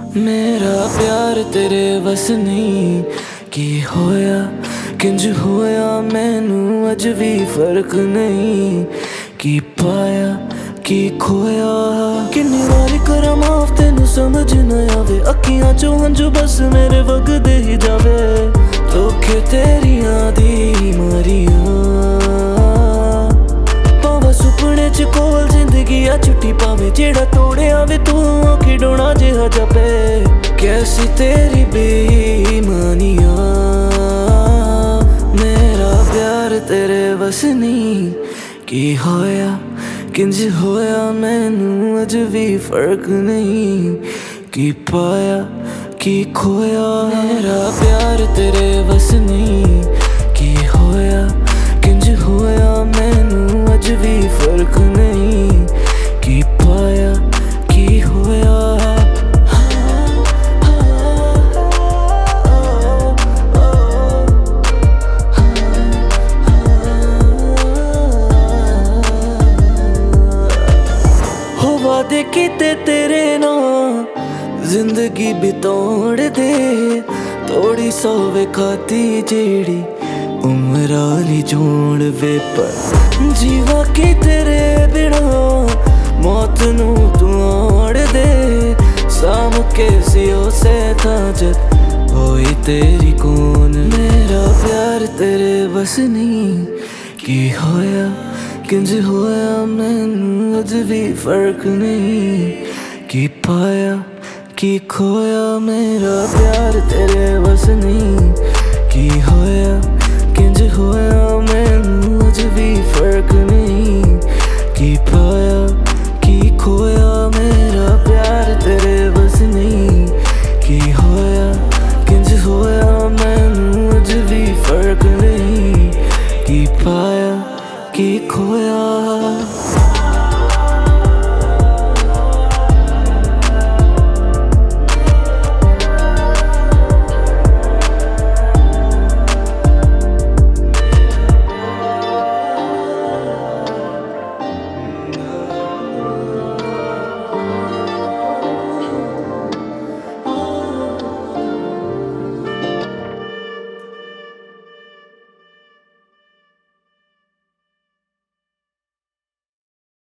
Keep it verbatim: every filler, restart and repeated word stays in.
मेरा प्यार तेरे बस नहीं की होया किंज होया मैनू अज भी फर्क नहीं की पाया की खोया किन्नी वारी करा माफ तेनू समझ न आवे अखियां चो हंजू बस मेरे वगदे ही जावे धोखे तेरियां दी मारिया पावा सुपने च कोल जिंदगी आ छुट्टी पावे जेड़ा तोड़िया वे तू खिडौना जिहा जपे कैसी तेरी बेईमानियां मेरा प्यार तेरे बस नहीं की होया किंज होया मैनू अज भी फर्क नहीं की पाया की खोया मेरा प्यार तेरे बस नहीं की होया किंज होया मैनू अज भी फर्क नहीं की पाया की होया वादे कीते तेरे नाल जिंदगी बितौड़ दे थोड़ी सौवे खाती जेड़ी उमरा ली जोड़ वे पर जीवा की तेरे बिना मौत नू तू आड़ दे साम के सियो से ताजत होई तेरी कौन मेरा प्यार तेरे बस नहीं की होया किंज होया मैनू अज भी फर्क नहीं की पाया की खोया मेरा प्यार तेरे बस नहीं की होया किंज होया मैनू अज भी फर्क नहीं की पाया की खोया मेरा प्यार तेरे बस नहीं की होया किंज होया मैनू अज भी फर्क नहीं की पाया की खोया।